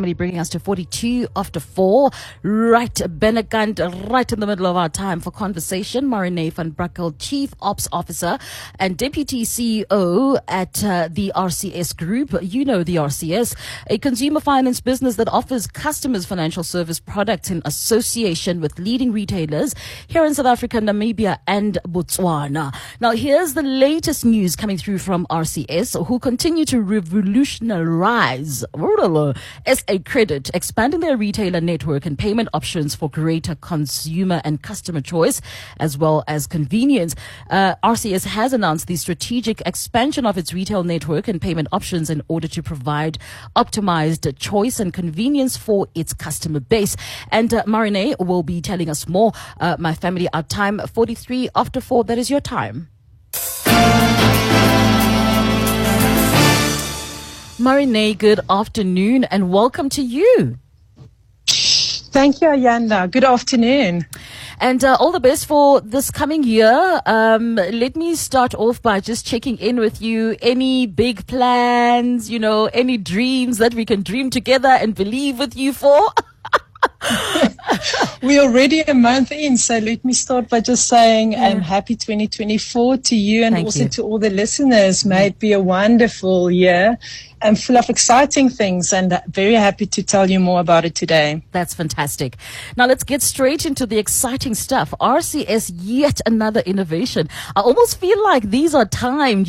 Bringing us to 42 after 4, right, Benekant, right in the middle of our time for conversation. Marine van Brackel, Chief Ops Officer and Deputy CEO at the RCS Group. You know the RCS, a consumer finance business that offers customers financial service products in association with leading retailers here in South Africa, Namibia and Botswana. Now, here's the latest news coming through from RCS, who continue to revolutionize SA Credit, expanding their retailer network and payment options for greater consumer and customer choice, as well as convenience. RCS has announced the strategic expansion of its retail network and payment options in order to provide optimized choice and convenience for its customer base. And Marine will be telling us more. My family, our time, 43 after 4, that is your time. Marine, good afternoon and welcome to you. Thank you, Ayanda. Good afternoon. And all the best for this coming year. Let me start off by just checking in with you. Any big plans, any dreams that we can dream together and believe with you for? We're already a month in, so let me start by just saying happy 2024 to you and also to all the listeners. May it be a wonderful year and full of exciting things, and very happy to tell you more about it today. That's fantastic. Now let's get straight into the exciting stuff. RCS, yet another innovation. I almost feel like these are timed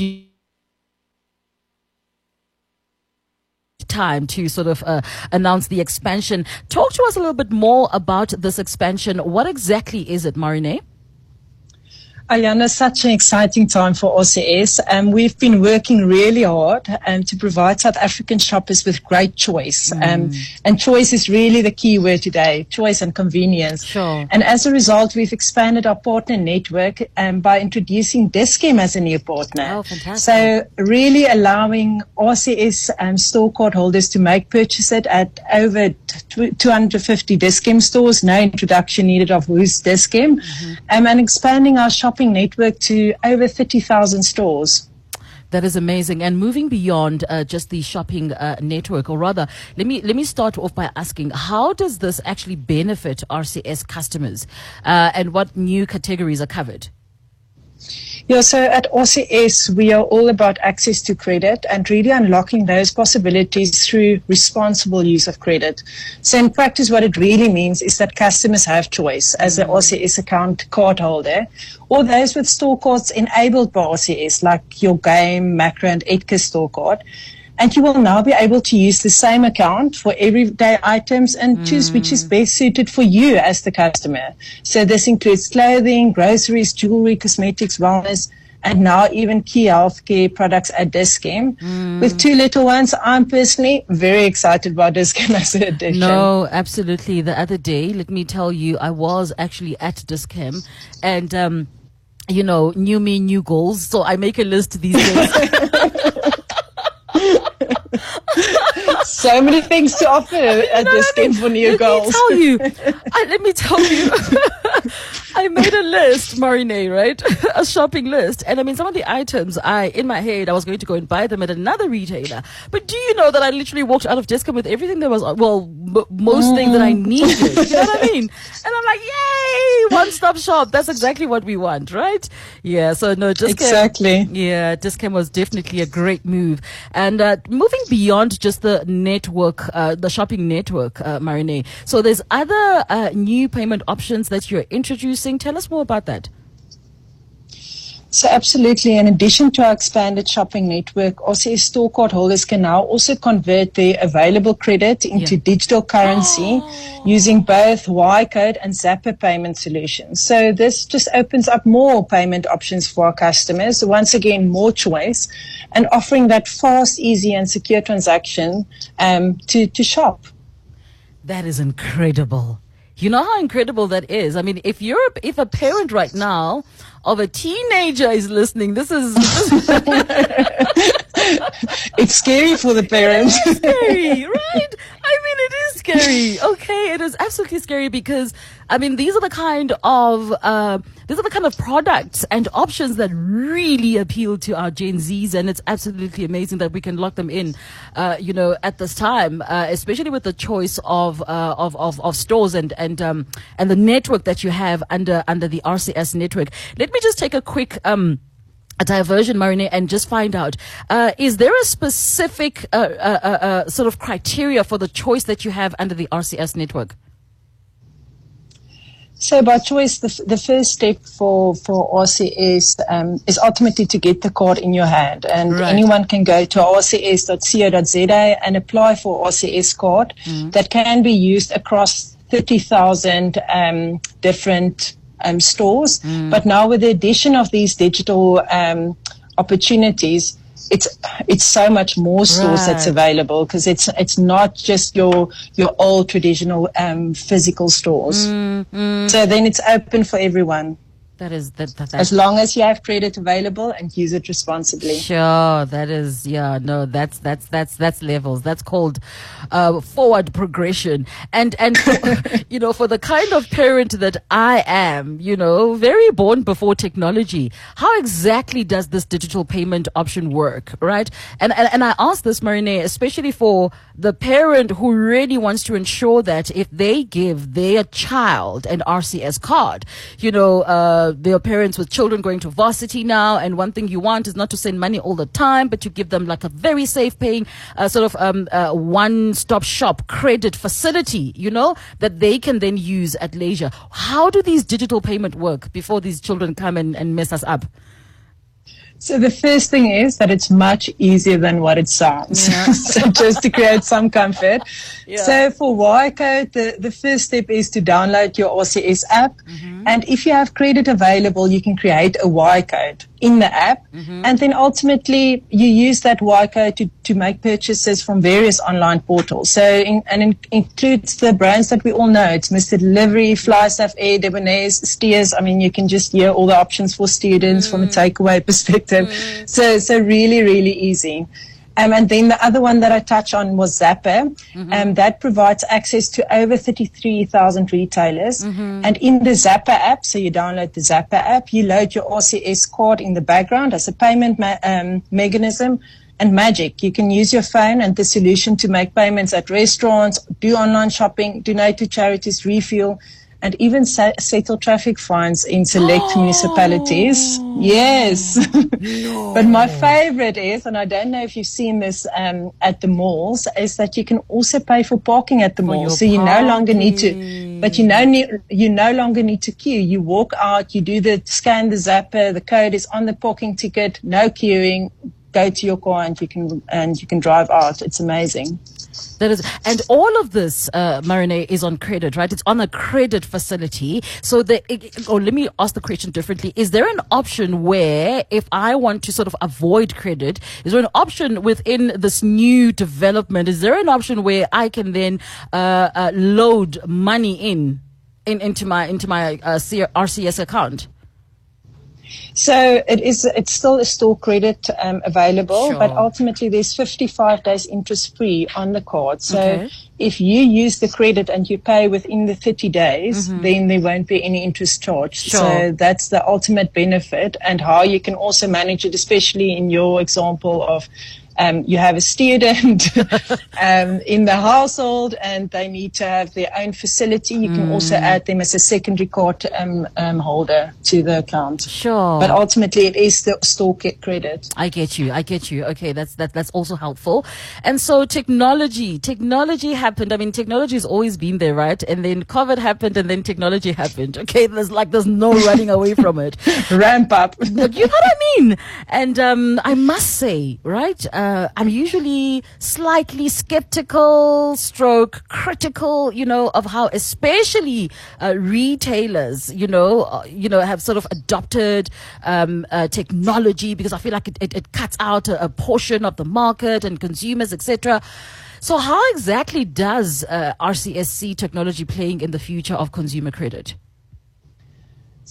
time to sort of announce the expansion. Talk to us a little bit more about this expansion. What exactly is it, Marine? Ayana, such an exciting time for RCS. We've been working really hard to provide South African shoppers with great choice. And choice is really the key word today, choice and convenience. Sure. And as a result, we've expanded our partner network by introducing Dis-Chem as a new partner. Oh, fantastic. So really allowing RCS store card holders to make purchases at over 250 Dis-Chem stores, no introduction needed of who's Dis-Chem, and expanding our shopping network to over 30,000 stores. That is amazing. And moving beyond just the shopping network, or rather, let me start off by asking, how does this actually benefit RCS customers and what new categories are covered? Yeah, so at RCS, we are all about access to credit and really unlocking those possibilities through responsible use of credit. So in practice, what it really means is that customers have choice as an RCS account card holder, or those with store cards enabled by RCS, like your Game, Macro and Edgar store card. And you will now be able to use the same account for everyday items and choose which is best suited for you as the customer. So this includes clothing, groceries, jewelry, cosmetics, wellness, and now even key healthcare products at Dis-Chem. With two little ones, I'm personally very excited about Dis-Chem as an addition. No, absolutely. The other day, let me tell you, I was actually at Dis-Chem and, new me, new goals. So I make a list these days. So many things to offer at Dis-Chem for new goals. Let me tell you. I made a list, Marine, right? A shopping list. And some of the items in my head, I was going to go and buy them at another retailer. But do you know that I literally walked out of Dis-Chem with everything that was, most things that I needed. You know what I mean? And I'm like, yay, one-stop shop. That's exactly what we want, right? Yeah, so no, Dis-Chem. Exactly. Yeah, Dis-Chem was definitely a great move. And moving beyond just the network, the shopping network, Marine. So there's other new payment options that you're introducing. Tell us more about that. So absolutely, in addition to our expanded shopping network, RCS store card holders can now also convert their available credit into digital currency using both Y-Code and Zapper payment solutions. So this just opens up more payment options for our customers. Once again, more choice and offering that fast, easy and secure transaction to shop. That is incredible. You know how incredible that is? If a parent right now of a teenager is listening, this is it's scary for the parents. It is scary, right? It is scary. scary. Okay, it is absolutely scary because I mean these are the kind of products and options that really appeal to our Gen Zs, and it's absolutely amazing that we can lock them in, at this time, especially with the choice of stores and the network that you have under the RCS network. Let me just take a quick a diversion, Marinee, and just find out, is there a specific sort of criteria for the choice that you have under the RCS network? So by choice, the first step for RCS is ultimately to get the card in your hand. And anyone can go to rcs.co.za and apply for RCS card that can be used across 30,000 different stores. But now with the addition of these digital opportunities, it's so much more stores that's available, because it's not just your old traditional physical stores. So then it's open for everyone. That as long as you have credit available and use it responsibly. Sure, that's levels. That's called forward progression. And for the kind of parent that I am, very born before technology, how exactly does this digital payment option work, right? And I ask this, Marinee, especially for the parent who really wants to ensure that if they give their child an RCS card, there are parents with children going to varsity now, and one thing you want is not to send money all the time, but you give them like a very safe paying one-stop shop credit facility, that they can then use at leisure. How do these digital payment work before these children come and mess us up? So the first thing is that it's much easier than what it sounds. Yeah. So just to create some comfort. Yeah. So for Y-Code, the first step is to download your RCS app. And if you have credit available, you can create a Y-Code in the app. And then ultimately you use that Y-Code to make purchases from various online portals. So it includes the brands that we all know. It's Mr. Delivery, Flystuff, Air, Debonair's, Steers. I mean, you can just hear all the options for students from a takeaway perspective. So really, really easy. And then the other one that I touched on was Zapper. That provides access to over 33,000 retailers. And in the Zapper app, so you download the Zapper app, you load your RCS card in the background as a payment mechanism. And magic, you can use your phone and the solution to make payments at restaurants, do online shopping, donate to charities, refuel, and even settle traffic fines in select municipalities. Yes. No. But my favorite is, and I don't know if you've seen this at the malls, is that you can also pay for parking at the mall. So you no longer need to, but you no longer need to queue. You walk out, you scan the Zapper, the code is on the parking ticket, no queuing. Go to your car and you can drive out. It's amazing. That is, and all of this, Marinee, is on credit, right? It's on a credit facility. So let me ask the question differently. Is there an option where, if I want to sort of avoid credit, is there an option within this new development? Is there an option where I can then load money into my RCS account? So it's still a store credit available, but ultimately there's 55 days interest free on the card. So if you use the credit and you pay within the 30 days, then there won't be any interest charged. So that's the ultimate benefit, and how you can also manage it, especially in your example of you have a student in the household and they need to have their own facility. You can also add them as a secondary card holder to the account. Sure. But ultimately it is the store credit. I get you. Okay, that's also helpful. And so technology happened. I mean, technology has always been there, right? And then COVID happened and then technology happened. Okay, there's no running away from it. Ramp up. You know what I mean? And I must say, right, I'm usually slightly skeptical, critical, of how especially retailers, have sort of adopted technology, because I feel like it cuts out a portion of the market and consumers, etc. So how exactly does RCS see technology playing in the future of consumer credit?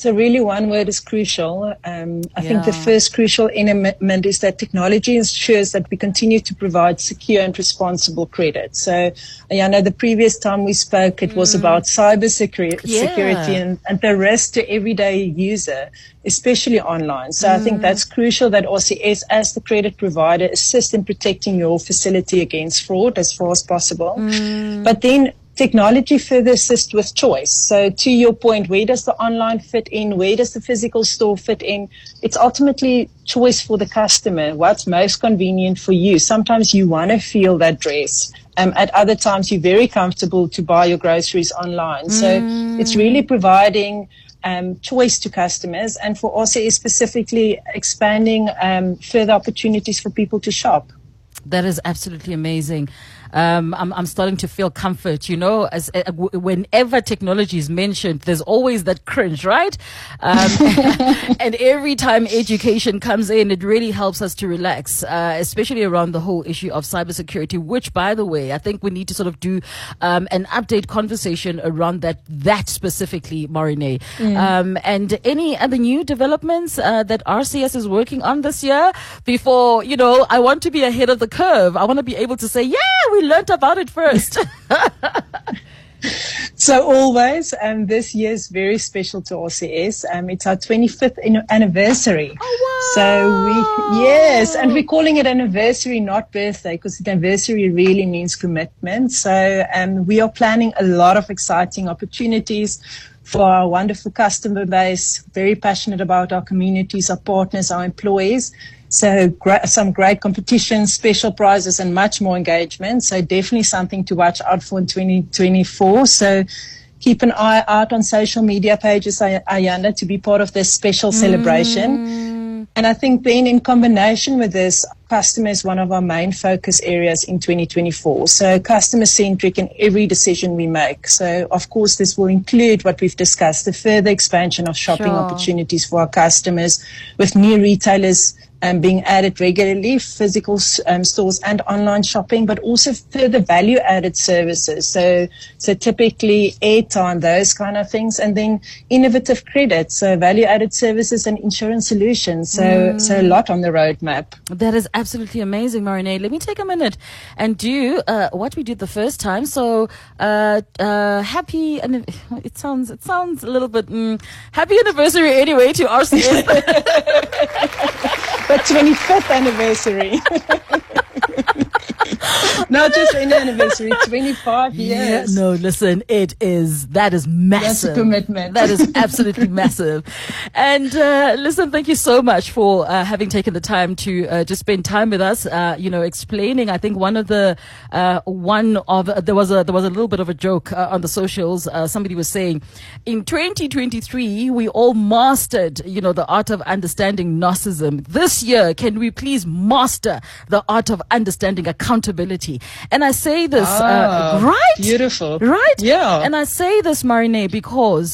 So really one word is crucial. I think the Yeah. first crucial element is that technology ensures that we continue to provide secure and responsible credit. So, Ayana, the previous time we spoke, it was about security and the risk to everyday user, especially online. So I think that's crucial that RCS, as the credit provider, assist in protecting your facility against fraud as far as possible. But then technology further assists with choice. So to your point, where does the online fit in? Where does the physical store fit in? It's ultimately choice for the customer. What's most convenient for you? Sometimes you want to feel that dress. At other times, you're very comfortable to buy your groceries online. So it's really providing choice to customers, and for RCS specifically, expanding further opportunities for people to shop. That is absolutely amazing. I'm starting to feel comfort, as whenever technology is mentioned, there's always that cringe, right? And every time education comes in, it really helps us to relax, especially around the whole issue of cybersecurity, which, by the way, I think we need to sort of do an update conversation around that specifically, Marine. And any other new developments that RCS is working on this year? Before, I want to be ahead of the curve. I want to be able to say, yeah, we learned about it first. So always, this year is very special to RCS. It's our 25th anniversary. Oh, wow. So and we're calling it anniversary, not birthday, because anniversary really means commitment. So we are planning a lot of exciting opportunities for our wonderful customer base, very passionate about our communities, our partners, our employees. So some great competitions, special prizes, and much more engagement. So definitely something to watch out for in 2024. So keep an eye out on social media pages, Ayanda, to be part of this special celebration. And I think then in combination with this, customer is one of our main focus areas in 2024. So customer-centric in every decision we make. So, of course, this will include what we've discussed, the further expansion of shopping opportunities for our customers, with new retailers being added regularly, physical stores and online shopping, but also further value-added services. So typically airtime, those kind of things, and then innovative credit, so value-added services and insurance solutions. So a lot on the roadmap. That is absolutely amazing, Marine. Let me take a minute and do what we did the first time. So happy, and it sounds a little bit happy anniversary anyway to RCS. But 25th anniversary. Not just any anniversary, 25 years. No, listen, that is massive. That's a commitment. That is absolutely massive. And listen, thank you so much for having taken the time to just spend time with us, explaining. I think there was a little bit of a joke on the socials. Somebody was saying, in 2023, we all mastered, the art of understanding narcissism. This year, can we please master the art of understanding accountability? And I say this, right? Beautiful. Right? Yeah. And I say this, Marine, because,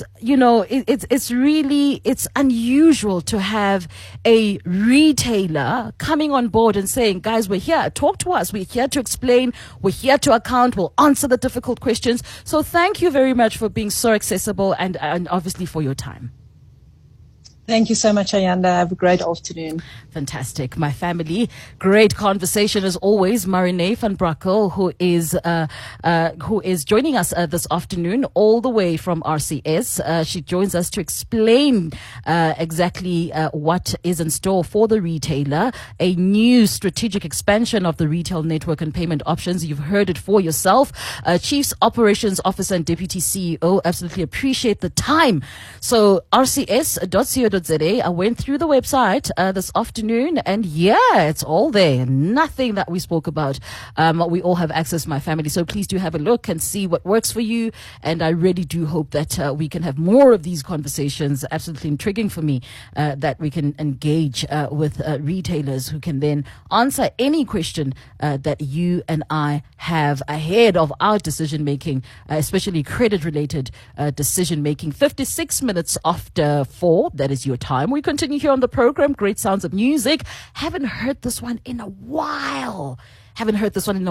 it's unusual to have a retailer coming on board and saying, guys, we're here, talk to us. We're here to explain. We're here to account. We'll answer the difficult questions. So thank you very much for being so accessible and obviously for your time. Thank you so much, Ayanda. Have a great afternoon. Fantastic. My family. Great conversation as always. Marine van Brakel, who is joining us this afternoon all the way from RCS. She joins us to explain exactly what is in store for the retailer, a new strategic expansion of the retail network and payment options. You've heard it for yourself. Chief Operations Officer and Deputy CEO, absolutely appreciate the time. So rcs.co.za. I went through the website this afternoon, and it's all there. Nothing that we spoke about. We all have access, my family. So please do have a look and see what works for you. And I really do hope that we can have more of these conversations. Absolutely intriguing for me that we can engage with retailers who can then answer any question that you and I have ahead of our decision making, especially credit related decision making. 56 minutes after 4. That is your time. We continue here on the program. Great sounds of music. Haven't heard this one in a while.